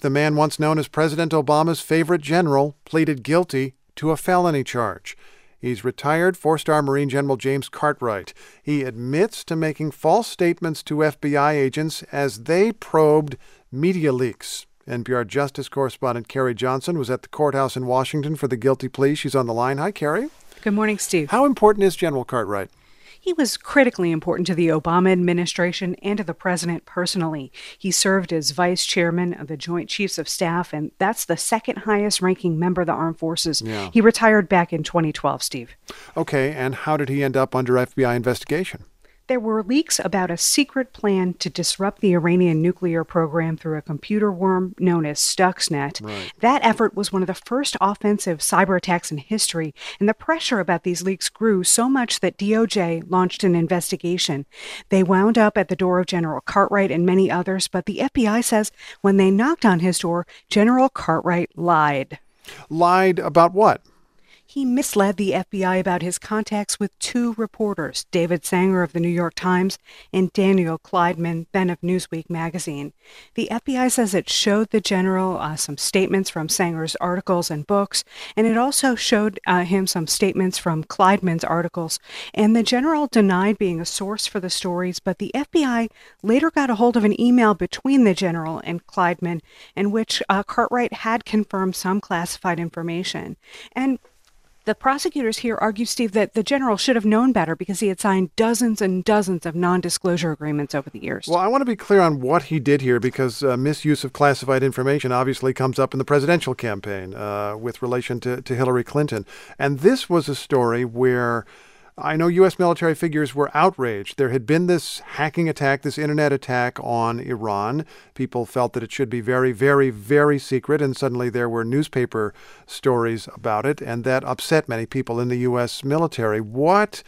the man once known as President Obama's favorite general, pleaded guilty to a felony charge. He's retired four-star Marine General James Cartwright. He admits to making false statements to FBI agents as they probed media leaks. NPR Justice correspondent Carrie Johnson was at the courthouse in Washington for the guilty plea. She's on the line. Hi, Carrie. Good morning, Steve. How important is General Cartwright? He was critically important to the Obama administration and to the president personally. He served as vice chairman of the Joint Chiefs of Staff, and that's the second highest ranking member of the armed forces. Yeah. He retired back in 2012, Steve. Okay, and how did he end up under FBI investigation? There were leaks about a secret plan to disrupt the Iranian nuclear program through a computer worm known as Stuxnet. Right. That effort was one of the first offensive cyber attacks in history, and the pressure about these leaks grew so much that DOJ launched an investigation. They wound up at the door of General Cartwright and many others, but the FBI says when they knocked on his door, General Cartwright lied. Lied about what? He misled the FBI about his contacts with two reporters, David Sanger of the New York Times and Daniel Kleidman, then of Newsweek magazine. The FBI says it showed the general some statements from Sanger's articles and books, and it also showed him some statements from Kleidman's articles. And the general denied being a source for the stories, but the FBI later got a hold of an email between the general and Kleidman in which Cartwright had confirmed some classified information. And the prosecutors here argue, Steve, that the general should have known better because he had signed dozens and dozens of non-disclosure agreements over the years. Well, I want to be clear on what he did here because misuse of classified information obviously comes up in the presidential campaign with relation to Hillary Clinton. And this was a story where I know U.S. military figures were outraged. There had been this hacking attack, this internet attack on Iran. People felt that it should be very, very, very secret, and suddenly there were newspaper stories about it, and that upset many people in the U.S. military. What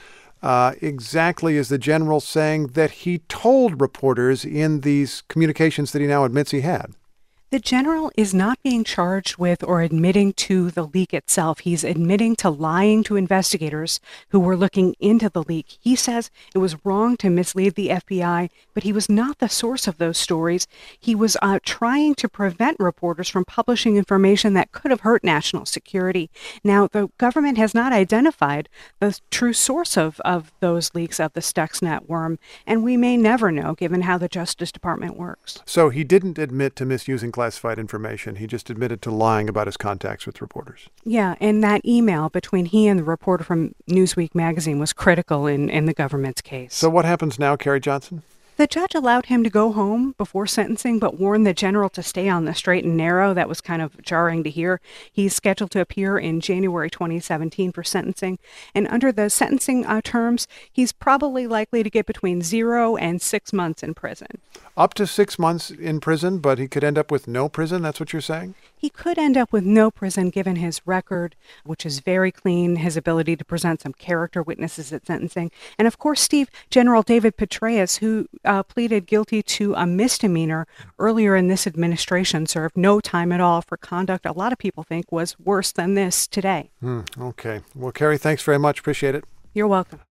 exactly is the general saying that he told reporters in these communications that he now admits he had? The general is not being charged with or admitting to the leak itself. He's admitting to lying to investigators who were looking into the leak. He says it was wrong to mislead the FBI, but he was not the source of those stories. He was trying to prevent reporters from publishing information that could have hurt national security. Now, the government has not identified the true source of those leaks of the Stuxnet worm, and we may never know given how the Justice Department works. So he didn't admit to misusing classified information. He just admitted to lying about his contacts with reporters. Yeah, and that email between he and the reporter from Newsweek magazine was critical in the government's case. So what happens now, Carrie Johnson? The judge allowed him to go home before sentencing, but warned the general to stay on the straight and narrow. That was kind of jarring to hear. He's scheduled to appear in January 2017 for sentencing. And under the sentencing terms, he's probably likely to get between 0 and 6 months in prison. Up to 6 months in prison, but he could end up with no prison? That's what you're saying? He could end up with no prison given his record, which is very clean, his ability to present some character witnesses at sentencing. And of course, Steve, General David Petraeus, who pleaded guilty to a misdemeanor earlier in this administration, served no time at all for conduct a lot of people think was worse than this today. Okay. Well, Carrie, thanks very much. Appreciate it. You're welcome.